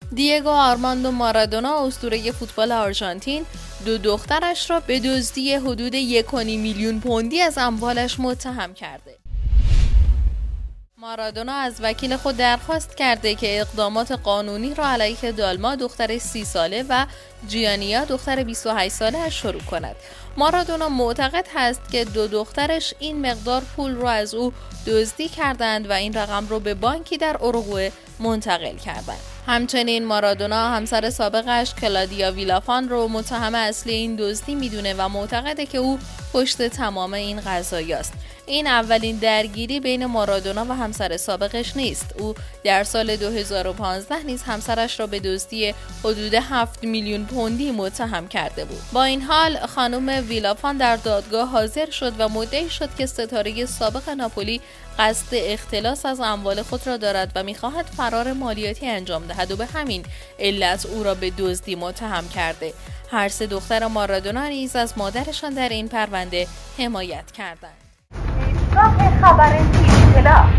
دیگو آرماندو مارادونا اسطوره فوتبال آرژانتین دو دخترش را به دزدی حدود 1.5 میلیون پوندی از اموالش متهم کرده. مارادونا از وکیل خود درخواست کرده که اقدامات قانونی را علیه دالما دختر 30 ساله و جیانیا دختر 28 ساله اش شروع کند. مارادونا معتقد هست که دو دخترش این مقدار پول را از او دزدی کردند و این رقم را به بانکی در اوروگوئه منتقل کردند. همچنین مارادونا همسر سابقش کلادیا ویلافان رو متهم اصلی این دزدی میدونه و معتقده که او پشت تمام این قضایاست. این اولین درگیری بین مارادونا و همسر سابقش نیست. او در سال 2015 نیز همسرش را به دزدی حدود 7 میلیون پوندی متهم کرده بود. با این حال خانم ویلافان در دادگاه حاضر شد و مدعی شد که ستاره سابق ناپولی قصد اختلاس از اموال خود را دارد و می‌خواهد فرار مالیاتی انجام دهد و به همین علت او را به دزدی متهم کرده. هر سه دختر مارادونا نیز از مادرشان در این پرونده حمایت کردند. خبر